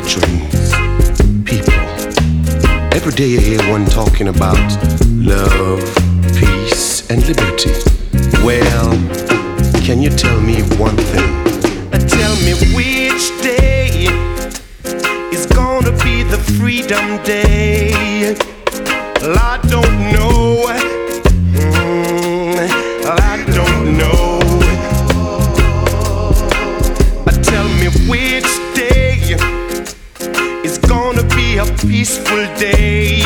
doctrines, people. Every day you hear one talking about love, peace, and liberty. Well, can you tell me one thing? Tell me which day is gonna be the freedom day. Well, I don't know. I don't know. Tell me which day is gonna be a peaceful day.